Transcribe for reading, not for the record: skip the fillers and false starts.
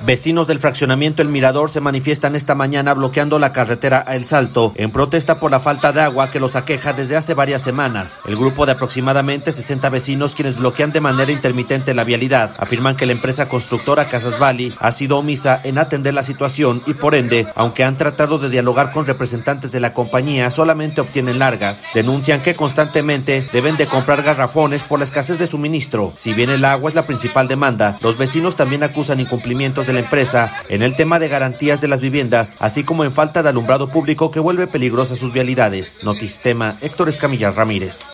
Vecinos del fraccionamiento El Mirador se manifiestan esta mañana bloqueando la carretera a El Salto en protesta por la falta de agua que los aqueja desde hace varias semanas. El grupo de aproximadamente 60 vecinos, quienes bloquean de manera intermitente la vialidad, afirman que la empresa constructora Casas Valley ha sido omisa en atender la situación y por ende, aunque han tratado de dialogar con representantes de la compañía, solamente obtienen largas. Denuncian que constantemente deben de comprar garrafones por la escasez de suministro. Si bien el agua es la principal demanda, los vecinos también acusan incumplimientos de la empresa en el tema de garantías de las viviendas, así como en falta de alumbrado público que vuelve peligrosas sus vialidades. Notistema, Héctor Escamilla Ramírez.